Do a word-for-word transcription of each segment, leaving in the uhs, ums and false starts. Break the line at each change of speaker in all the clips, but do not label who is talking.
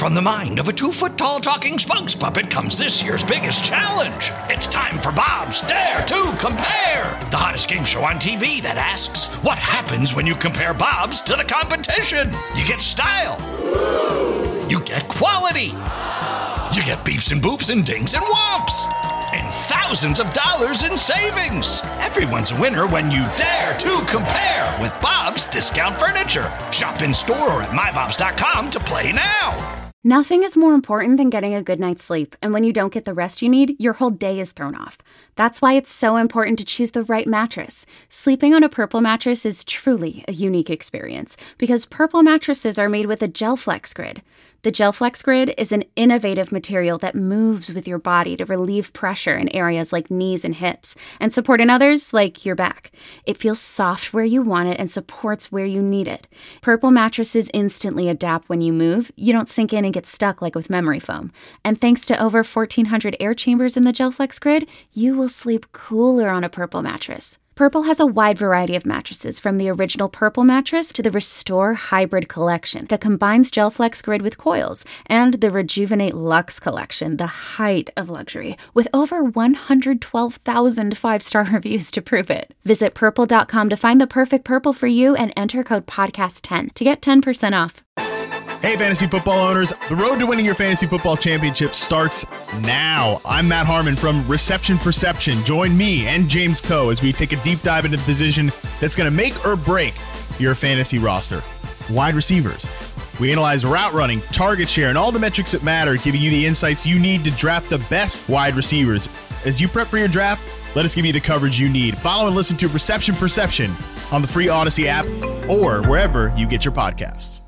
From the mind of a two-foot-tall talking spokes puppet comes this year's biggest challenge. It's time for Bob's Dare to Compare, the hottest game show on T V that asks, what happens when you compare Bobs to the competition? You get style. You get quality. You get beeps and boops and dings and whomps. And thousands of dollars in savings. Everyone's a winner when you dare to compare with Bob's Discount Furniture. Shop in store or at my bobs dot com to play now.
Nothing is more important than getting a good night's sleep, and when you don't get the rest you need, your whole day is thrown off. That's why it's so important to choose the right mattress. Sleeping on a Purple mattress is truly a unique experience, because Purple mattresses are made with a GelFlex Grid. The GelFlex Grid is an innovative material that moves with your body to relieve pressure in areas like knees and hips, and support in others like your back. It feels soft where you want it and supports where you need it. Purple mattresses instantly adapt when you move. You don't sink in and get stuck like with memory foam. And thanks to over fourteen hundred air chambers in the GelFlex Grid, you will sleep cooler on a Purple mattress. Purple has a wide variety of mattresses, from the original Purple mattress to the Restore Hybrid collection that combines GelFlex Grid with coils, and the Rejuvenate Luxe collection, the height of luxury, with over one hundred twelve thousand five-star reviews to prove it. Visit purple dot com to find the perfect Purple for you and enter code podcast ten to get ten percent off.
Hey, fantasy football owners. The road to winning your fantasy football championship starts now. I'm Matt Harmon from Reception Perception. Join me and James Coe as we take a deep dive into the position that's going to make or break your fantasy roster. Wide receivers. We analyze route running, target share, and all the metrics that matter, giving you the insights you need to draft the best wide receivers. As you prep for your draft, let us give you the coverage you need. Follow and listen to Reception Perception on the free Odyssey app or wherever you get your podcasts.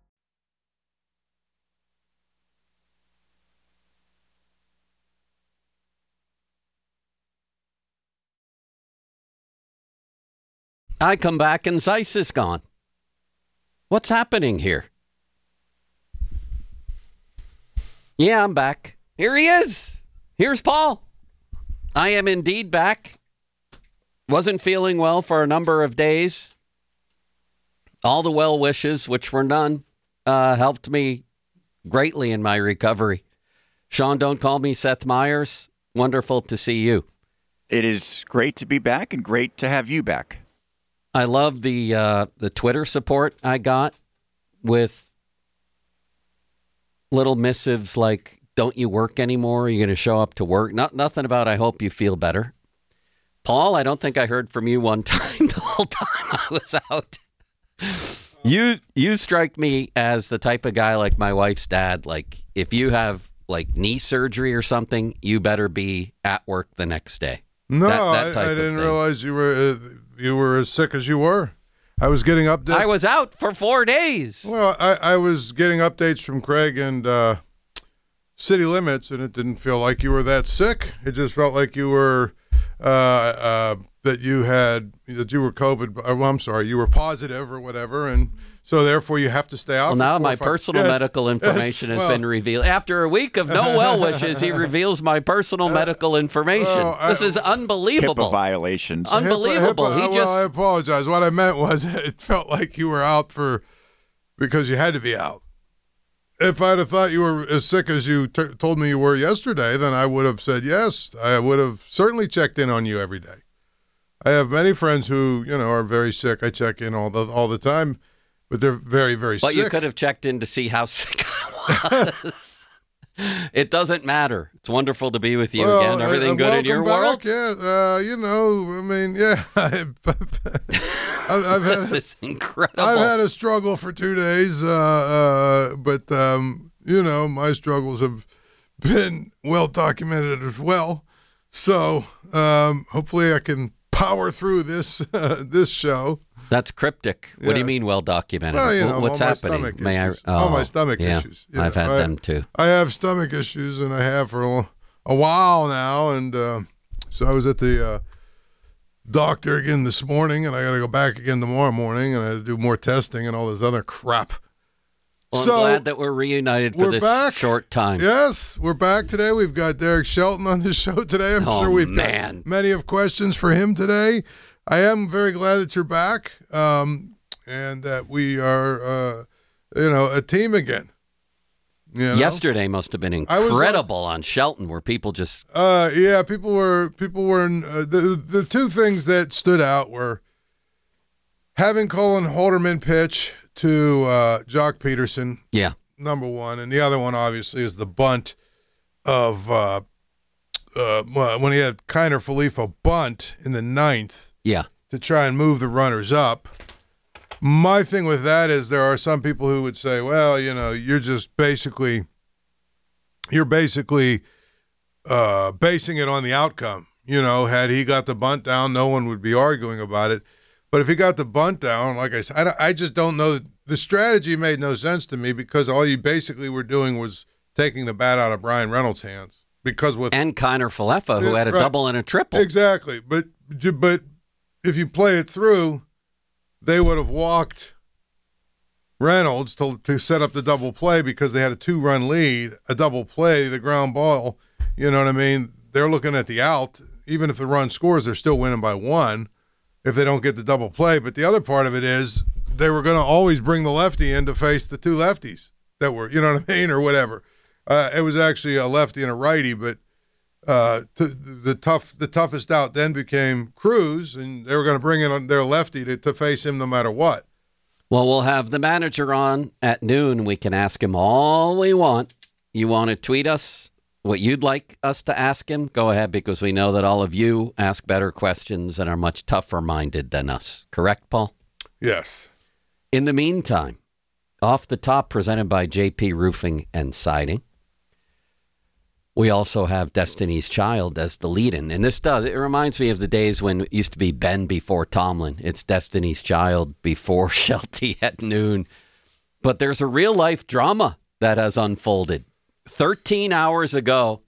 I come back and Zeiss is gone. What's happening here? Yeah, I'm back. Here he is. Here's Paul. I am indeed back. Wasn't feeling well for a number of days. All the well wishes, which were none, uh, helped me greatly in my recovery. Sean, don't call me Seth Meyers. Wonderful to see you.
It is great to be back and great to have you back.
I love the uh, the Twitter support I got with little missives like, don't you work anymore? Are you going to show up to work? Not Nothing about, I hope you feel better. Paul, I don't think I heard from you one time the whole time I was out. You you strike me as the type of guy like my wife's dad. Like, if you have like knee surgery or something, you better be at work the next day.
No,
that, that
I, I didn't realize you were... Uh, You were as sick as you were. I was getting updates.
I was out for four days.
Well, I, I was getting updates from Craig and uh, City Limits, and it didn't feel like you were that sick. It just felt like you were, uh, uh, that you had, that you were COVID. Well, I'm sorry, you were positive or whatever, and so therefore you have to stay out.
Well, now my
five,
personal
yes,
medical information
yes,
has
well,
been revealed. After a week of no well wishes, he reveals my personal medical information.
well, I-
this is unbelievable.
HIPAA violations.
Unbelievable.
HIPAA,
He
well,
just
I apologize. What I meant was it felt like you were out for because you had to be out. If I'd have thought you were as sick as you t- told me you were yesterday, then I would have said yes. I would have certainly checked in on you every day. I have many friends who, you know, are very sick. I check in all the all the time, but they're very, very
but
sick.
you could have checked in to see how sick I was. It doesn't matter. It's wonderful to be with you
Well,
again. Everything
uh,
good in your
welcome
world?
back. Yeah, uh, you know, I mean, yeah. I've, I've had,
This is incredible.
I've had a struggle for two days, uh, uh, but, um, you know, my struggles have been well documented as well. So um, hopefully I can power through this uh, this show.
That's cryptic. What do you
Yes.
mean well documented?
Well, you
Wh-
know,
What's
all my
happening?
stomach
May
issues.
I?
All my stomach
yeah,
issues. Yeah,
I've had
I-
them too.
I have stomach issues, and I have for a, a while now. And uh, so I was at the uh, doctor again this morning, and I got to go back again tomorrow morning, and I had to do more testing and all this other crap.
Well,
so
I'm glad that we're reunited for
we're
this
back.
short time.
Yes, we're back today. We've got Derek Shelton on the show today. I'm
Oh,
sure we've
man.
got many of questions for him today. I am very glad that you're back, um, and that we are, uh, you know, a team again. You know?
Yesterday must have been incredible on, on Shelton, where people just
uh, yeah, people were people were uh, the the two things that stood out were having Colin Holderman pitch to uh, Jock Peterson.
Yeah,
number one, and the other one obviously is the bunt of uh, uh, when he had Kiner Falefa bunt in the ninth.
Yeah,
to try and move the runners up. My thing with that is there are some people who would say, well, you know, you're just basically, you're basically uh, basing it on the outcome. You know, had he got the bunt down, no one would be arguing about it. But if he got the bunt down, like I said, I, I just don't know. The strategy made no sense to me because all you basically were doing was taking the bat out of Brian Reynolds' hands. Because with
and Kiner Falefa, who had a
right,
double and a triple.
Exactly. But but if you play it through, they would have walked Reynolds to, to set up the double play because they had a two-run lead, a double play, the ground ball. You know what I mean? They're looking at the out. Even if the run scores, they're still winning by one if they don't get the double play. But the other part of it is they were going to always bring the lefty in to face the two lefties that were, you know what I mean, or whatever. Uh, it was actually a lefty and a righty, but Uh, to, the tough, the toughest out then became Cruz, and they were going to bring in their lefty to, to face him no matter what.
Well, we'll have the manager on at noon. We can ask him all we want. You want to tweet us what you'd like us to ask him? Go ahead, because we know that all of you ask better questions and are much tougher minded than us. Correct, Paul?
Yes.
In the meantime, Off the Top, presented by J P Roofing and Siding. We also have Destiny's Child as the lead-in. And this does, it reminds me of the days when it used to be Ben before Tomlin. It's Destiny's Child before Shelty at noon. But there's a real-life drama that has unfolded. thirteen hours ago,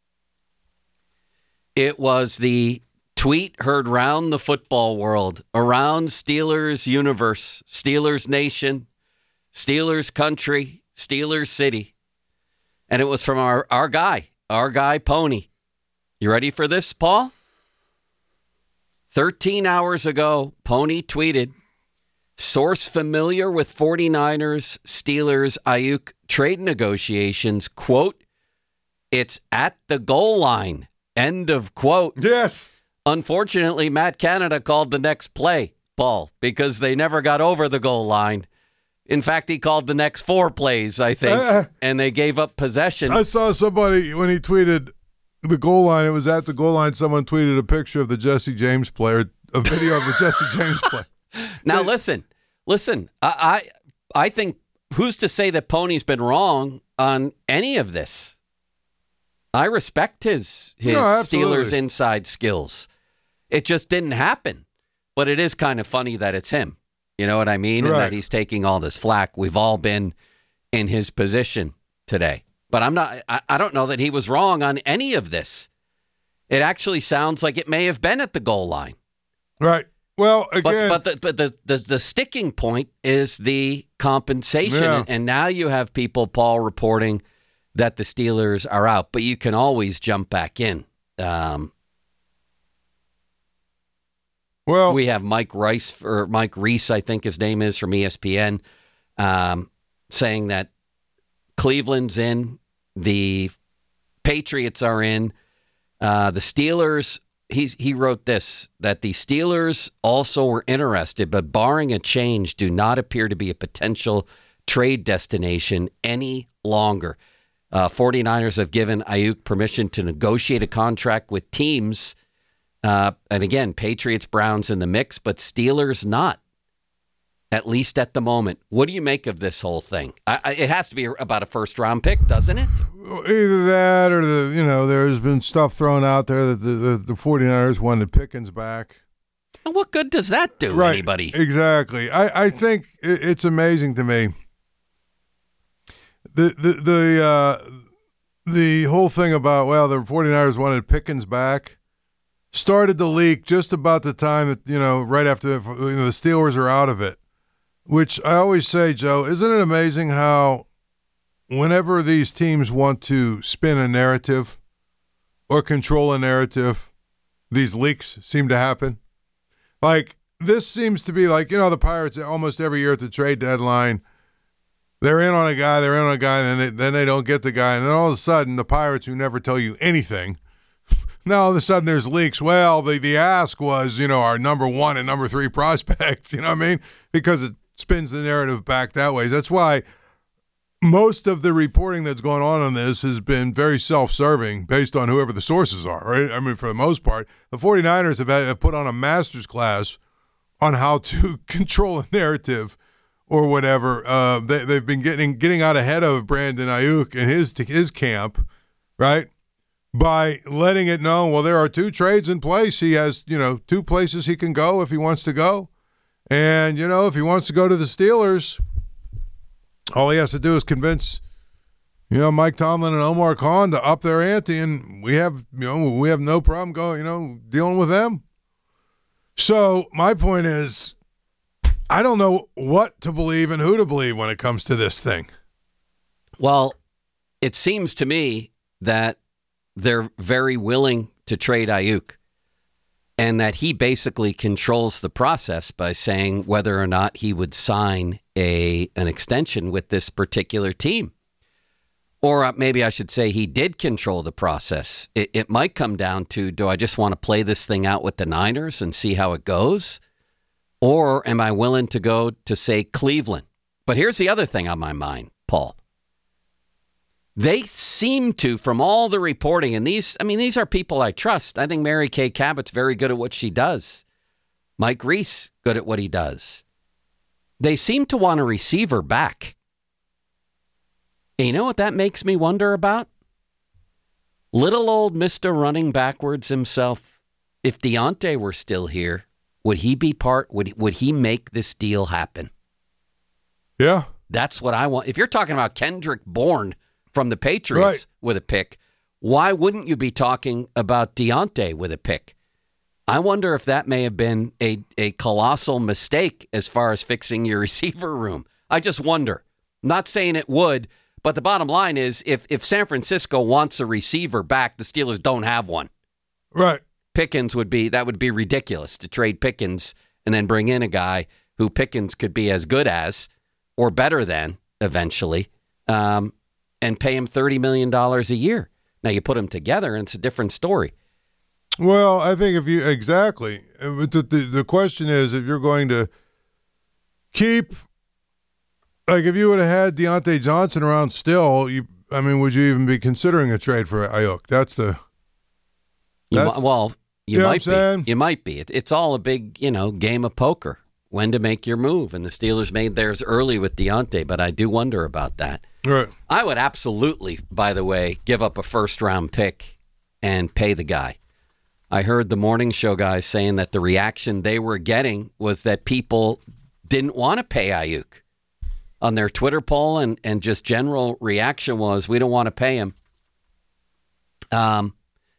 it was the tweet heard round the football world, around Steelers universe, Steelers nation, Steelers country, Steelers city. And it was from our, our guy. Our guy, Pony. You ready for this, Paul? thirteen hours ago, Pony tweeted, source familiar with 49ers, Steelers, Ayuk trade negotiations, quote, it's at the goal line, end of quote.
Yes.
Unfortunately, Matt Canada called the next play, Paul, because they never got over the goal line. In fact, he called the next four plays, I think, uh, and they gave up possession.
I saw somebody, when he tweeted the goal line, it was at the goal line, someone tweeted a picture of the Jesse James play, or a video of the Jesse James play.
Now, listen, listen, I, I I think, who's to say that Pony's been wrong on any of this? I respect his, his
no,
Steelers inside skills. It just didn't happen, but it is kind of funny that it's him. You know what I mean?
Right.
And that he's taking all this flack. We've all been in his position today. But I'm not, I, I don't know that he was wrong on any of this. It actually sounds like it may have been at the goal line.
Right. Well, again.
But, but, the, but the, the, the sticking point is the compensation.
Yeah.
And, and now you have people, Paul, reporting that the Steelers are out. But you can always jump back in. Um,
Well,
we have Mike Rice, or Mike Reese, I think his name is, from E S P N, um, saying that Cleveland's in, the Patriots are in, uh, the Steelers. He's, he wrote this, that the Steelers also were interested, but barring a change, do not appear to be a potential trade destination any longer. Uh, 49ers have given Ayuk permission to negotiate a contract with teams. Uh, and again, Patriots, Browns in the mix, but Steelers not, at least at the moment. What do you make of this whole thing? I, I, it has to be about a first-round pick, doesn't it?
Either that or, the you know, there's been stuff thrown out there that the, the, the 49ers wanted Pickens back.
And what good does that do
right.
anybody?
Exactly. I, I think it, it's amazing to me. The, the, the, uh, the whole thing about, well, the 49ers wanted Pickens back started to leak just about the time that, you know, right after you know, the Steelers are out of it, which I always say, Joe, isn't it amazing how whenever these teams want to spin a narrative or control a narrative, these leaks seem to happen? Like, this seems to be like, you know, the Pirates almost every year at the trade deadline, they're in on a guy, they're in on a guy, and then they, then they don't get the guy. And then all of a sudden, the Pirates, who never tell you anything, now all of a sudden there's leaks. Well, the, the ask was, you know, our number one and number three prospects, you know what I mean? Because it spins the narrative back that way. That's why most of the reporting that's going on on this has been very self-serving based on whoever the sources are, right? I mean, for the most part, the 49ers have, had, have put on a master's class on how to control a narrative or whatever. Uh, they, they've been getting getting out ahead of Brandon Ayuk and his his camp, right? By letting it know, well, there are two trades in place. He has, you know, two places he can go if he wants to go. And, you know, if he wants to go to the Steelers, all he has to do is convince, you know, Mike Tomlin and Omar Khan to up their ante, and we have, you know, we have no problem going, you know, dealing with them. So my point is, I don't know what to believe and who to believe when it comes to this thing.
Well, it seems to me that they're very willing to trade Ayuk, and that he basically controls the process by saying whether or not he would sign a an extension with this particular team. Or maybe I should say he did control the process. It, it might come down to, do I just want to play this thing out with the Niners and see how it goes? Or am I willing to go to, say, Cleveland? But here's the other thing on my mind, Paul. They seem to, from all the reporting, and these, I mean, these are people I trust. I think Mary Kay Cabot's very good at what she does. Mike Reese, good at what he does. They seem to want a receiver back. And you know what that makes me wonder about? Little old Mister Running Backwards himself. If Deontay were still here, would he be part, would, would he make this deal happen?
Yeah.
That's what I want. If you're talking about Kendrick Bourne from the Patriots
right.
with a pick, why wouldn't you be talking about Deontay with a pick? I wonder if that may have been a, a colossal mistake as far as fixing your receiver room. I just wonder. Not saying it would, but the bottom line is if, if San Francisco wants a receiver back, the Steelers don't have one.
Right.
Pickens would be, that would be ridiculous to trade Pickens and then bring in a guy who Pickens could be as good as or better than eventually um, and pay him thirty million dollars a year. Now you put them together and it's a different story.
Well, I think if you, exactly. The, the, the question is if you're going to keep, like if you would have had Deontay Johnson around still, you, I mean, would you even be considering a trade for Ayuk? That's the,
that's, you, well, you,
you know
might be. You might be. It, it's all a big, you know, game of poker. When to make your move. And the Steelers made theirs early with Deontay, but I do wonder about that.
Right.
I would absolutely, by the way, give up a first-round pick and pay the guy. I heard the morning show guys saying that the reaction they were getting was that people didn't want to pay Ayuk. On their Twitter poll and, and just general reaction was, we don't want to pay him. Um,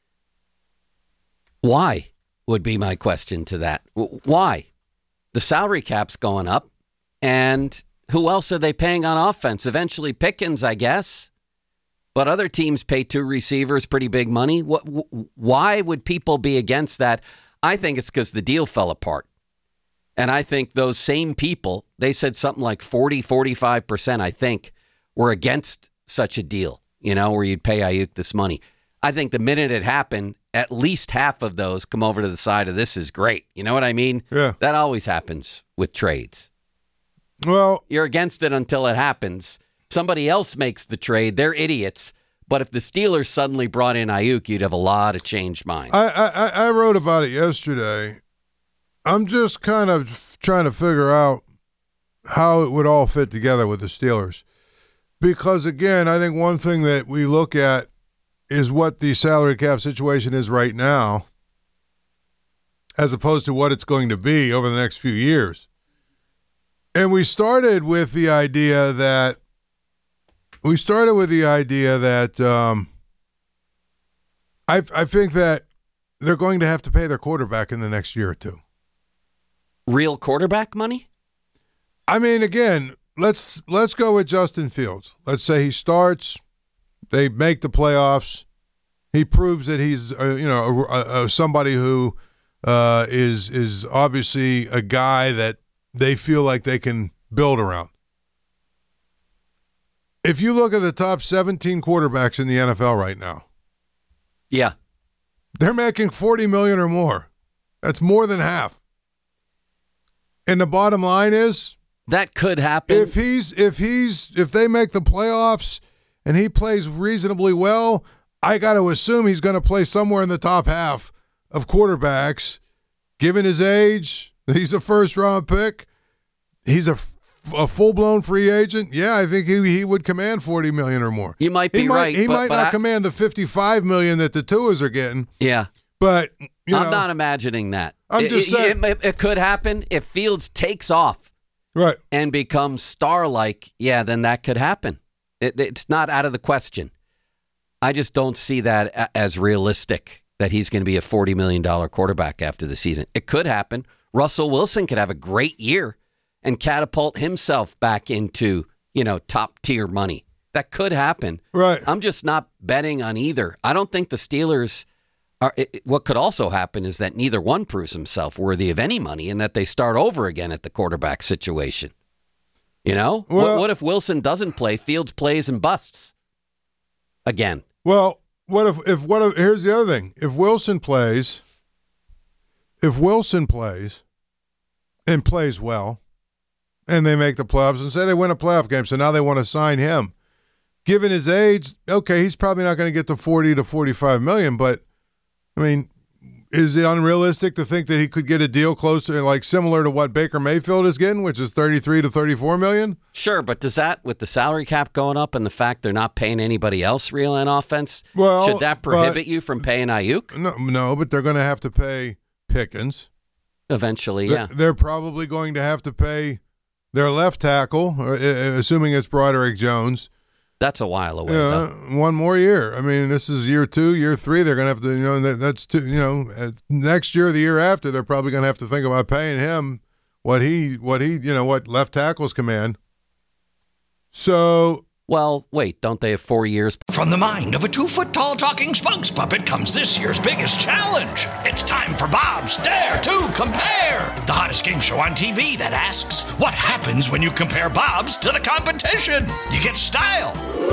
why would be my question to that. Why? The salary cap's going up, and who else are they paying on offense? Eventually Pickens, I guess. But other teams pay two receivers pretty big money. What? Why would people be against that? I think it's because the deal fell apart. And I think those same people, they said something like forty, forty-five percent, I think, were against such a deal, you know, where you'd pay Ayuk this money. I think the minute it happened, at least half of those come over to the side of this is great. You know what I mean?
Yeah.
That always happens with trades.
Well,
you're against it until it happens. Somebody else makes the trade. They're idiots. But if the Steelers suddenly brought in Ayuk, you'd have a lot of changed minds.
I, I, I wrote about it yesterday. I'm just kind of trying to figure out how it would all fit together with the Steelers. Because, again, I think one thing that we look at is what the salary cap situation is right now as opposed to what it's going to be over the next few years. And we started with the idea that we started with the idea that um, I, I think that they're going to have to pay their quarterback in the next year or two.
Real quarterback money?
I mean, again, let's let's go with Justin Fields. Let's say he starts, they make the playoffs. He proves that he's uh, you know a, a, somebody who uh, is is obviously a guy that they feel like they can build around. If you look at the top seventeen quarterbacks in the N F L right now,
Yeah.
they're making forty million dollars or more. That's more than half. And the bottom line is,
That could happen.
if he's if he's if they make the playoffs and he plays reasonably well, I got to assume he's going to play somewhere in the top half of quarterbacks. Given his age, he's a first round pick. He's a, a full blown free agent. Yeah, I think he he would command forty million dollars or more.
You might be
he might,
right.
He
but,
might
but
not
I-
command the fifty-five million dollars that the Tuas are getting.
Yeah.
But you
I'm
know,
not imagining that.
I'm
It-
just
it,
saying-
It, it could happen if Fields takes off
right.
and becomes star-like. Yeah, then that could happen. It, it's not out of the question. I just don't see that a- as realistic, that he's going to be a forty million dollars quarterback after the season. It could happen. Russell Wilson could have a great year and catapult himself back into, you know, top-tier money. That could happen.
Right.
I'm just not betting on either. I don't think the Steelers are. It, what could also happen is that neither one proves himself worthy of any money, and that they start over again at the quarterback situation. You know,
Well-
what, what if Wilson doesn't play, Fields plays and busts again?
Well, what if if what if, here's the other thing. If Wilson plays, if Wilson plays and plays well, and they make the playoffs, and say they win a playoff game, so now they want to sign him. Given his age, okay, he's probably not going to get to forty to forty-five million, but I mean, is it unrealistic to think that he could get a deal closer, like similar to what Baker Mayfield is getting, which is thirty-three to thirty-four million?
Sure, but does that, with the salary cap going up and the fact they're not paying anybody else real on offense,
Well,
should that prohibit
but-
you from paying Ayuk?
No, no, but they're going to have to pay Pickens.
Eventually,
Th-
yeah.
They're probably going to have to pay their left tackle, or, uh, assuming it's Broderick Jones.
That's a while away,
Yeah,
though.
one more year. I mean, this is year two, year three. They're going to have to, you know, that, that's two, you know, uh, next year, or the year after, they're probably going to have to think about paying him what he, what he, you know, what left tackles command. So,
Well, wait, don't they have four years?
From the mind of a two-foot-tall talking spokes puppet comes this year's biggest challenge. It's time for Bob's Dare to Compare, the hottest game show on T V that asks, what happens when you compare Bob's to the competition? You get style.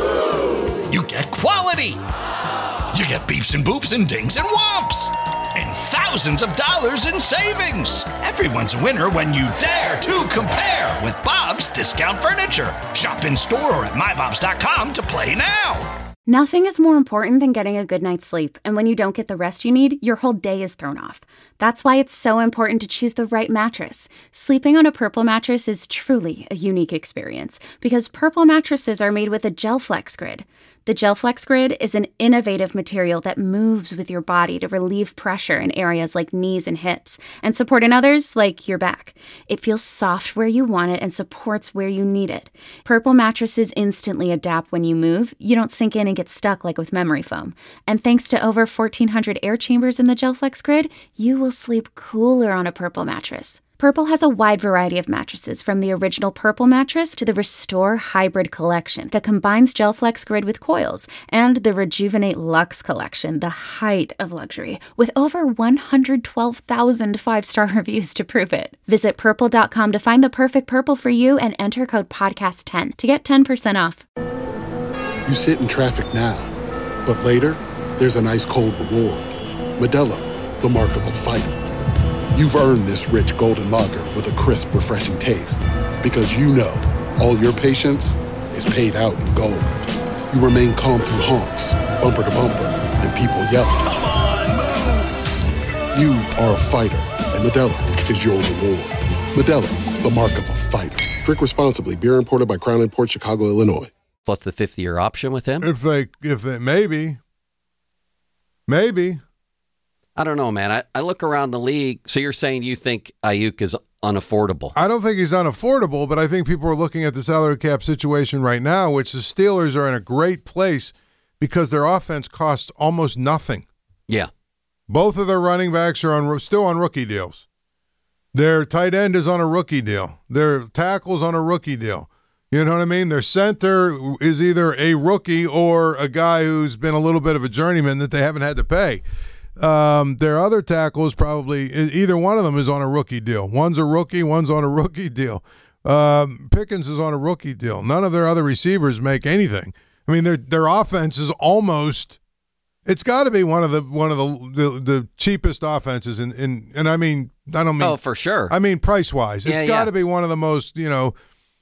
You get quality. You get beeps and boops and dings and whomps. And thousands of dollars in savings. Everyone's a winner when you dare to compare with Bob's Discount Furniture. Shop in store or at my bobs dot com to play now.
Nothing is more important than getting a good night's sleep, and when you don't get the rest you need, your whole day is thrown off. That's why it's so important to choose the right mattress. Sleeping on a Purple mattress is truly a unique experience, because Purple mattresses are made with a GelFlex Grid. The GelFlex Grid is an innovative material that moves with your body to relieve pressure in areas like knees and hips, and support in others like your back. It feels soft where you want it and supports where you need it. Purple mattresses instantly adapt when you move. You don't sink in and get stuck like with memory foam. And thanks to over fourteen hundred air chambers in the GelFlex Grid, you will sleep cooler on a Purple mattress. Purple has a wide variety of mattresses, from the original Purple mattress to the Restore Hybrid collection that combines GelFlex Grid with coils, and the Rejuvenate Luxe collection, the height of luxury, with over one hundred twelve thousand five-star reviews to prove it. Visit purple dot com to find the perfect Purple for you and enter code podcast ten to get ten percent off.
You sit in traffic now, but later, there's an ice-cold reward. Modelo, the mark of a fighter. You've earned this rich golden lager with a crisp, refreshing taste. Because you know all your patience is paid out in gold. You remain calm through honks, bumper to bumper, and people yelling.
Come on, move!
You are a fighter, and Modelo is your reward. Modelo, the mark of a fighter. Drink responsibly. Beer imported by Crown Imports, Chicago, Illinois.
Plus the fifth-year option with him?
if they, if they, maybe, maybe.
I don't know, man. I, I look around the league. So you're saying you think Ayuk is unaffordable?
I don't think he's unaffordable, but I think people are looking at the salary cap situation right now, which the Steelers are in a great place because their offense costs almost nothing.
Yeah.
Both of their running backs are on still on rookie deals. Their tight end is on a rookie deal. Their tackle's on a rookie deal. You know what I mean? Their center is either a rookie or a guy who's been a little bit of a journeyman that they haven't had to pay. Um, their other tackle is probably either one of them is on a rookie deal. One's a rookie, one's on a rookie deal. Um, Pickens is on a rookie deal. None of their other receivers make anything. I mean, their their offense is almost. It's got to be one of the one of the the, the cheapest offenses in, in and I mean I don't mean
oh for sure
I mean price wise. It's
yeah,
got to
yeah.
be one of the most, you know.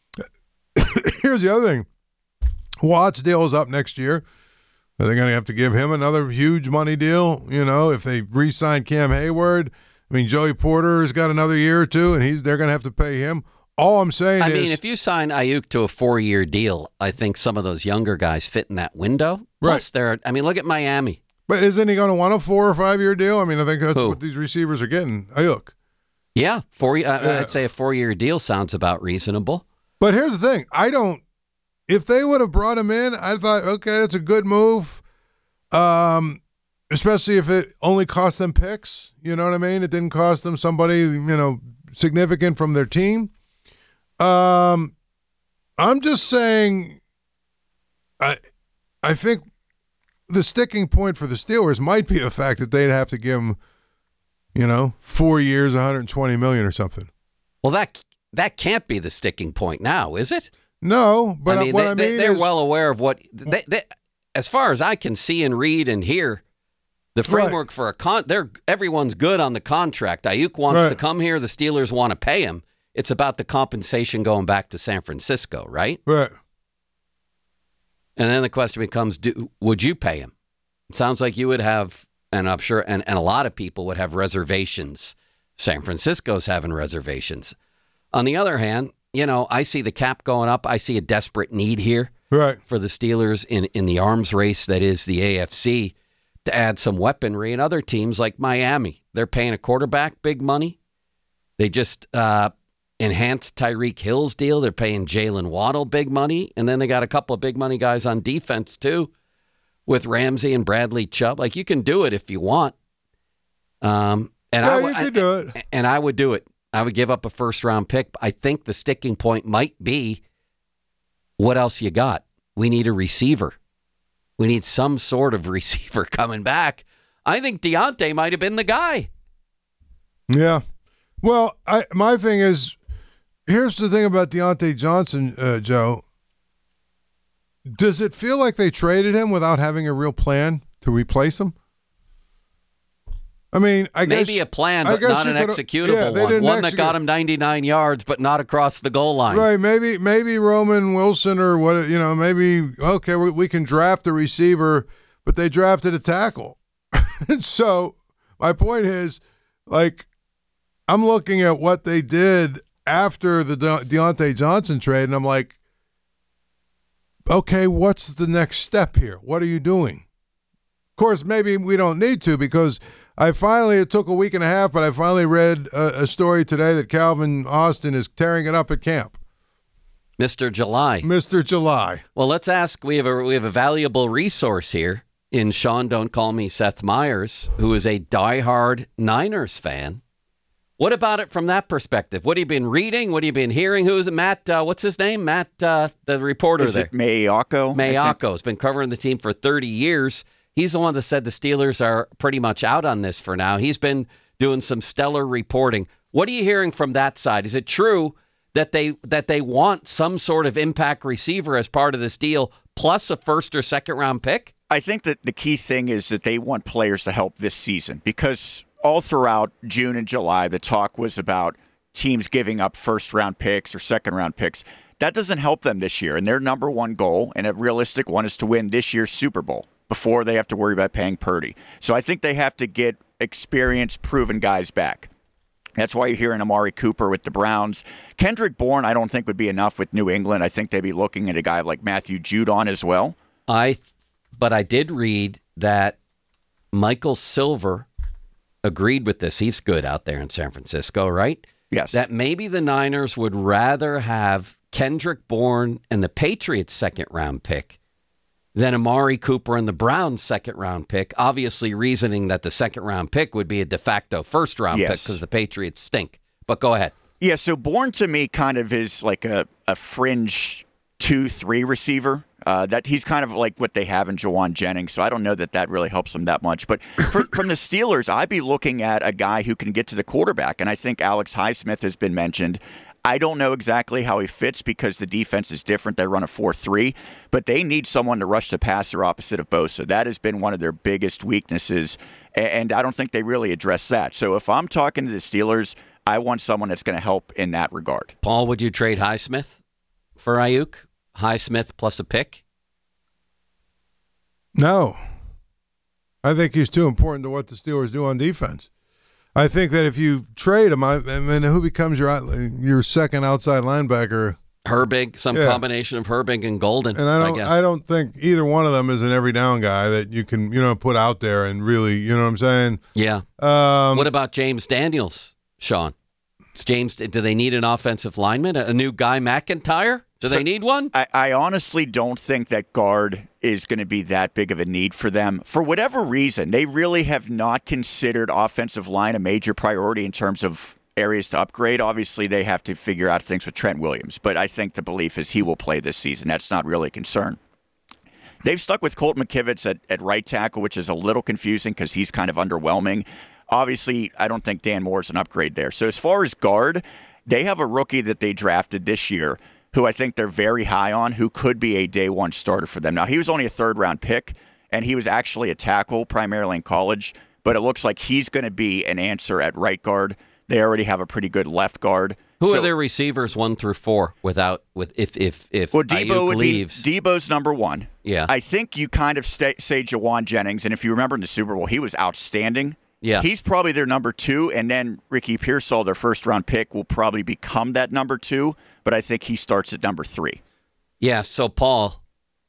Here's the other thing. Watt's deal is up next year. Are they going to have to give him another huge money deal? You know, if they re-sign Cam Hayward, I mean Joey Porter's got another year or two, and he's they're going to have to pay him. All I'm saying
I
is,
I mean, if you sign Ayuk to a four-year deal, I think some of those younger guys fit in that window. Plus,
Right.
they're, I mean, look at Miami.
but isn't he going to want a four or five year deal? I mean, I think that's
Who?
what these receivers are getting. Ayuk.
Yeah, four. Uh,
Yeah.
I'd say a four-year deal sounds about reasonable.
But here's the thing. I don't – if they would have brought him in, I thought, okay, that's a good move, um, especially if it only cost them picks. You know what I mean? It didn't cost them somebody, you know, significant from their team. Um, I'm just saying I, I think the sticking point for the Steelers might be the fact that they'd have to give him, you know, four years, one hundred twenty million dollars or something.
Well, that that can't be the sticking point now, is it?
No, but
I mean,
what
they,
I mean
they, they're
is,
well aware of what they, they, as far as I can see and read and hear, the framework
Right.
for a con. They're everyone's good on the contract. Ayuk wants
Right.
to come here. The Steelers want to pay him. It's about the compensation going back to San Francisco, right?
right.
And then the question becomes: do, would you pay him? It sounds like you would have, and I'm sure, and, and a lot of people would have reservations. San Francisco's having reservations. On the other hand, you know, I see the cap going up. I see a desperate need here
Right.
for the Steelers in, in the arms race that is the A F C to add some weaponry. And other teams like Miami, they're paying a quarterback big money. They just uh, enhanced Tyreek Hill's deal. They're paying Jalen Waddle big money. And then they got a couple of big money guys on defense, too, with Ramsey and Bradley Chubb. Like, you can do it if you want. Um, and
Yeah,
I,
you could do it.
And I would do it. I would give up a first-round pick. I think the sticking point might be, what else you got? We need a receiver. We need some sort of receiver coming back. I think Deontay might have been the guy.
Yeah. Well, I my thing is, here's the thing about Deontay Johnson, uh, Joe. Does it feel like they traded him without having a real plan to replace him? I mean, I guess
Maybe a plan,
I
but
guess
not
you
an
could've-
executable
yeah, they
one.
didn't
One that
execute-
got him ninety-nine yards, but not across the goal line.
Right, maybe maybe Roman Wilson or what, you know, maybe, okay, we, we can draft a receiver, but they drafted a tackle. So my point is, like, I'm looking at what they did after the De- Deontay Johnson trade, and I'm like, okay, what's the next step here? What are you doing? Of course, maybe we don't need to, because I finally, it took a week and a half, but I finally read a, a story today that Calvin Austin is tearing it up at camp.
Mister July.
Mister July.
Well, let's ask. We have a we have a valuable resource here in Sean. Don't call me Seth Meyers, who is a diehard Niners fan. What about it from that perspective? What have you been reading? What have you been hearing? Who is it? Matt? Uh, what's his name? Matt, uh, the reporter
Is
there.
it Mayako?
Mayako has been covering the team for thirty years. He's the one that said the Steelers are pretty much out on this for now. He's been doing some stellar reporting. What are you hearing from that side? Is it true that they that they want some sort of impact receiver as part of this deal, plus a first or second round pick?
I think that the key thing is that they want players to help this season, because all throughout June and July, the talk was about teams giving up first-round picks or second-round picks. That doesn't help them this year, and their number one goal, and a realistic one, is to win this year's Super Bowl before they have to worry about paying Purdy. So I think they have to get experienced, proven guys back. That's why you're hearing Amari Cooper with the Browns. Kendrick Bourne, I don't think, would be enough with New England. I think they'd be looking at a guy like Matthew Judon as well.
I, but I did read that Michael Silver agreed with this. He's good out there in San Francisco, right?
Yes.
That maybe the Niners would rather have Kendrick Bourne and the Patriots' second round pick than Amari Cooper and the Browns' second round pick, obviously reasoning that the second round pick would be a de facto first round pick
Yes.
because the Patriots stink. But go ahead.
Yeah, so Bourne to me kind of is like a, a fringe two three receiver. Uh, that he's kind of like what they have in Jawan Jennings, so I don't know that that really helps them that much. But for, from the Steelers, I'd be looking at a guy who can get to the quarterback, and I think Alex Highsmith has been mentioned. I don't know exactly how he fits because the defense is different. They run a four three, but they need someone to rush the passer opposite of Bosa. That has been one of their biggest weaknesses, and I don't think they really address that. So if I'm talking to the Steelers, I want someone that's going to help in that regard.
Paul, would you trade Highsmith for Ayuk? Highsmith plus a pick?
No. I think he's too important to what the Steelers do on defense. I think that if you trade him, I, I mean, who becomes your your second outside linebacker?
Herbig, some yeah. combination of Herbig and Golden.
And I don't,
I, guess.
I don't think either one of them is an every down guy that you can, you know, put out there and really, you know what I'm saying?
Yeah.
Um,
what about James Daniels, Sean? It's James, do they need an offensive lineman? A new Guy McIntyre? Do so they need one?
I, I honestly don't think that guard is going to be that big of a need for them. For whatever reason, they really have not considered offensive line a major priority in terms of areas to upgrade. Obviously, they have to figure out things with Trent Williams, but I think the belief is he will play this season. That's not really a concern. They've stuck with Colt McKivitz at, at right tackle, which is a little confusing because he's kind of underwhelming. Obviously, I don't think Dan Moore is an upgrade there. So as far as guard, they have a rookie that they drafted this year who I think they're very high on, who could be a day one starter for them. Now, he was only a third-round pick, and he was actually a tackle primarily in college, but it looks like he's going to be an answer at right guard. They already have a pretty good left guard.
Who
so,
are their receivers one through four without with if if if
well, Debo
Ayuk
would
leaves?
Be, Debo's number one.
Yeah.
I think you kind of stay, say Jawan Jennings, and if you remember in the Super Bowl, he was outstanding.
Yeah.
He's probably their number two, and then Ricky Pearsall, their first-round pick, will probably become that number two, but I think he starts at number three.
Yeah, so, Paul,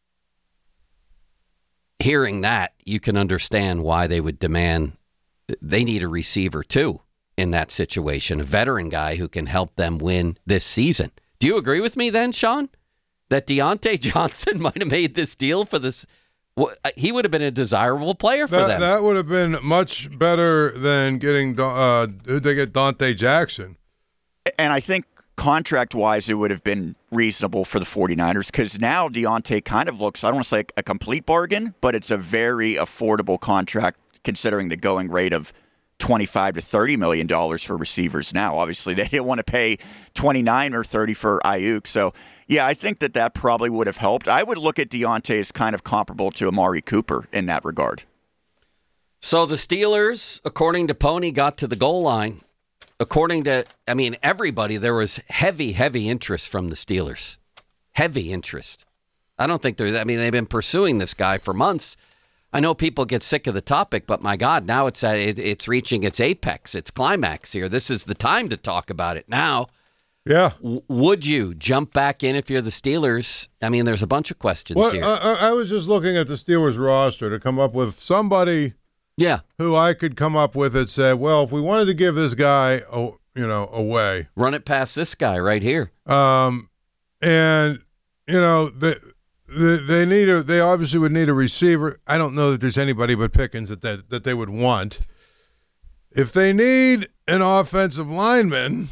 hearing that, you can understand why they would demand they need a receiver, too, in that situation, a veteran guy who can help them win this season. Do you agree with me then, Sean, that Deontay Johnson might have made this deal for this? He would have been a desirable player for
that,
them.
That would have been much better than getting uh, they get Dante Jackson.
And I think contract-wise, it would have been reasonable for the 49ers because now Deontay kind of looks, I don't want to say a complete bargain, but it's a very affordable contract considering the going rate of twenty-five to thirty million dollars for receivers now. Obviously, they didn't want to pay twenty-nine or thirty for Ayuk. So, yeah, I think that that probably would have helped. I would look at Deontay as kind of comparable to Amari Cooper in that regard.
So the Steelers, according to Pony, got to the goal line. According to, I mean, everybody, there was heavy, heavy interest from the Steelers. Heavy interest. I don't think there's, I mean, they've been pursuing this guy for months. I know people get sick of the topic, but my God, now it's uh, it, it's reaching its apex, its climax here. This is the time to talk about it now.
Yeah.
W- would you jump back in if you're the Steelers? I mean, there's a bunch of questions
well,
here.
I, I was just looking at the Steelers roster to come up with somebody
yeah.
who I could come up with that said, well, if we wanted to give this guy, a, you know, away.
Run it past this guy right here.
Um, and, you know, the They, they need a. They obviously would need a receiver. I don't know that there's anybody but Pickens that that, that they would want. If they need an offensive lineman,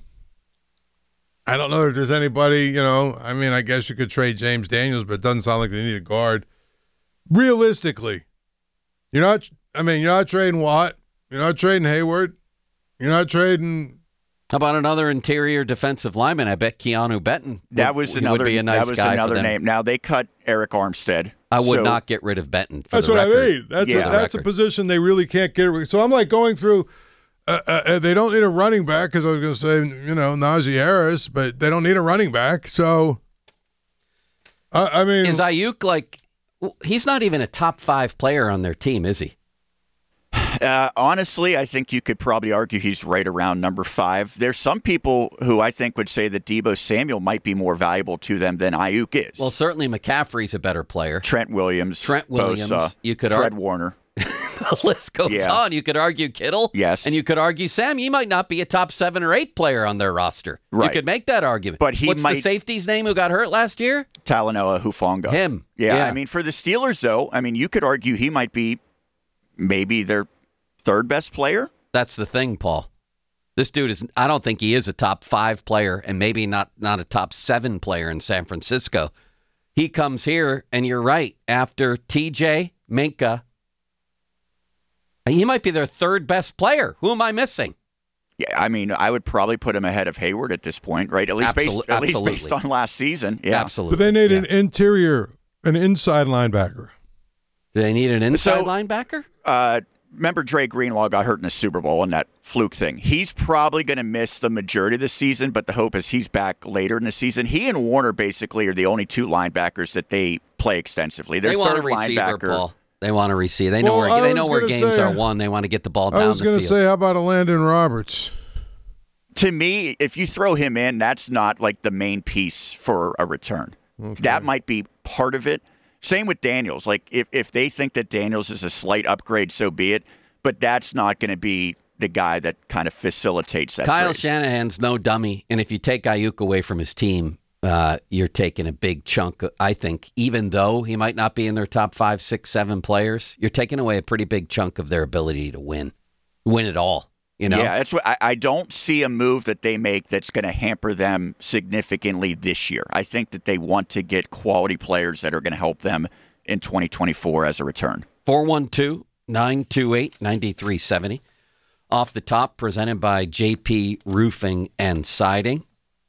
I don't know if there's anybody. You know, I mean, I guess you could trade James Daniels, but it doesn't sound like they need a guard. Realistically, you're not. I mean, you're not trading Watt. You're not trading Hayward. You're not trading.
How about another interior defensive lineman? I bet Keanu Benton would,
that was another,
would be a nice
that was
guy
another
for them.
name. Now, they cut Eric Armstead.
I would
so,
not get rid of Benton for
That's
the
what
record.
I mean. That's,
yeah.
a, that's a position they really can't get rid of. So I'm like going through, uh, uh, they don't need a running back because I was going to say, you know, Najee Harris, but they don't need a running back. So, I, I mean.
Is Ayuk like, he's not even a top five player on their team, is he?
Uh, honestly, I think you could probably argue he's right around number five. There's some people who I think would say that Deebo Samuel might be more valuable to them than Ayuk is.
Well, certainly McCaffrey's a better player.
Trent Williams,
Trent Williams,
Bosa,
you could
Fred
ar-
Warner.
The list goes
Yeah.
on. You could argue Kittle.
Yes.
And you could argue Sam. He might not be a top seven or eight player on their roster.
Right.
You could make that argument.
But he
What's
might-
the safety's name who got hurt last year?
Talanoa Hufanga.
Him.
Yeah,
Yeah.
I mean, for the Steelers, though, I mean, you could argue he might be maybe their third best player.
That's the thing, Paul. This dude is, I don't think he is a top five player and maybe not, not a top seven player in San Francisco. He comes here, and you're right, after T J, Minka, he might be their third best player. Who am I missing?
Yeah, I mean, I would probably put him ahead of Hayward at this point, right? At least,
Absol-
based, at least
absolutely.
based on last season. Yeah,
Absolutely.
But they need
yeah.
an interior, an inside linebacker.
Do they need an inside
So-
linebacker?
Uh, remember Dre Greenlaw got hurt in the Super Bowl in that fluke thing. He's probably going to miss the majority of the season, but the hope is he's back later in the season. He and Warner basically are the only two linebackers that they play extensively. Their
They want a
third
receiver,
linebacker.
Paul. They want to receive. They know
Well,
where
I
they know
was
where
gonna
games
say-
are won. They want to get the ball
I
down
was
the
going
field.
to say, how about a Landon Roberts?
To me, if you throw him in, that's not like the main piece for a return.
Okay.
That might be part of it. Same with Daniels. Like if, if they think that Daniels is a slight upgrade, so be it. But that's not going to be the guy that kind of facilitates that.
Kyle
trade.
Shanahan's no dummy, and if you take Ayuk away from his team, uh, you're taking a big chunk. I think, even though he might not be in their top five, six, seven players, you're taking away a pretty big chunk of their ability to win, win it all. You know?
Yeah, that's what I, I don't see a move that they make that's going to hamper them significantly this year. I think that they want to get quality players that are going to help them in twenty twenty-four as a return.
four one two, nine two eight, nine three seven zero. Off the top, presented by J P Roofing and Siding.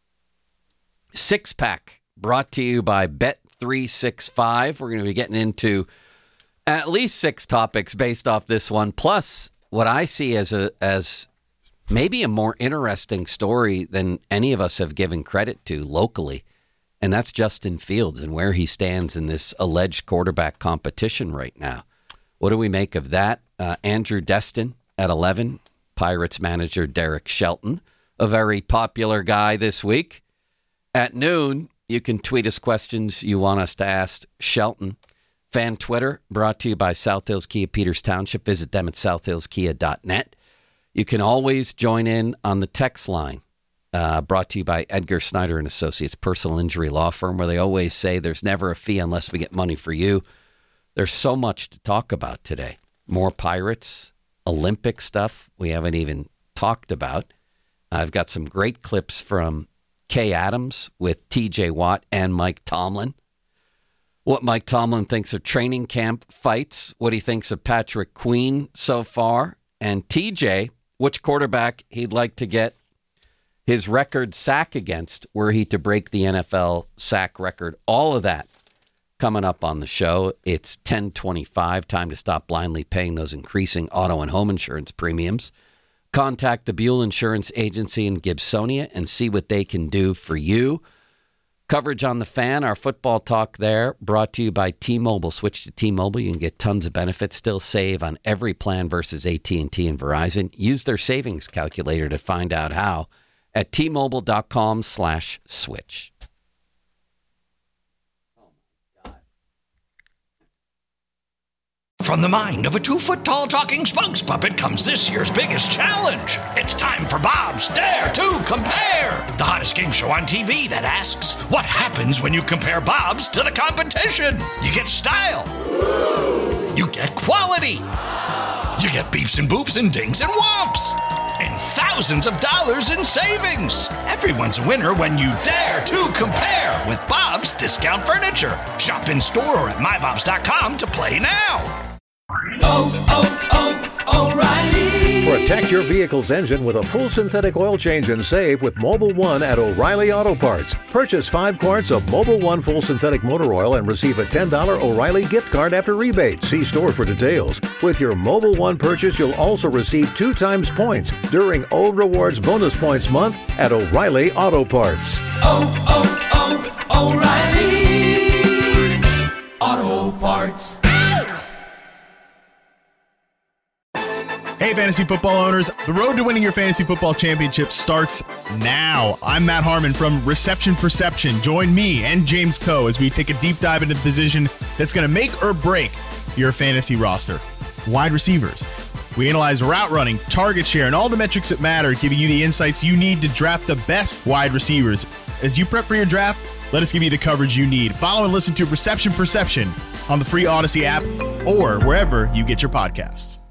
Six pack brought to you by Bet three sixty-five. We're going to be getting into at least six topics based off this one, plus what I see as a as maybe a more interesting story than any of us have given credit to locally, and that's Justin Fields and where he stands in this alleged quarterback competition right now. What do we make of that? Uh, Andrew Destin at eleven, Pirates manager Derek Shelton, a very popular guy this week. At noon, you can tweet us questions you want us to ask Shelton. Fan Twitter, brought to you by South Hills Kia Peters Township. Visit them at south hills kia dot net. You can always join in on the text line, uh, brought to you by Edgar Snyder and Associates, personal injury law firm, where they always say there's never a fee unless we get money for you. There's so much to talk about today. More Pirates, Olympic stuff we haven't even talked about. I've got some great clips from Kay Adams with T J Watt and Mike Tomlin. What Mike Tomlin thinks of training camp fights, what he thinks of Patrick Queen so far, and T J, which quarterback he'd like to get his record sack against were he to break the N F L sack record. All of that coming up on the show. It's ten twenty-five, time to stop blindly paying those increasing auto and home insurance premiums. Contact the Buell Insurance Agency in Gibsonia and see what they can do for you. Coverage on the Fan, our football talk there, brought to you by T-Mobile. Switch to T-Mobile. You can get tons of benefits, still save on every plan versus A T and T and Verizon. Use their savings calculator to find out how at T-Mobile.com slash switch.
From the mind of a two-foot-tall talking spokes puppet comes this year's biggest challenge. It's time for Bob's Dare to Compare, the hottest game show on T V that asks, what happens when you compare Bob's to the competition? You get style. You get quality. You get beeps and boops and dings and whomps. And thousands of dollars in savings. Everyone's a winner when you dare to compare with Bob's Discount Furniture. Shop in store or at my bobs dot com to play now.
Oh, oh, oh, O'Reilly.
Protect your vehicle's engine with a full synthetic oil change and save with Mobil one at O'Reilly Auto Parts. Purchase five quarts of Mobil one full synthetic motor oil and receive a ten dollars O'Reilly gift card after rebate. See store for details. With your Mobil one purchase, you'll also receive two times points during O Rewards Bonus Points Month at O'Reilly Auto Parts.
Oh, oh, oh, O'Reilly Auto Parts.
Hey, fantasy football owners. The road to winning your fantasy football championship starts now. I'm Matt Harmon from Reception Perception. Join me and James Coe as we take a deep dive into the position that's going to make or break your fantasy roster. Wide receivers. We analyze route running, target share, and all the metrics that matter, giving you the insights you need to draft the best wide receivers. As you prep for your draft, let us give you the coverage you need. Follow and listen to Reception Perception on the free Odyssey app or wherever you get your podcasts.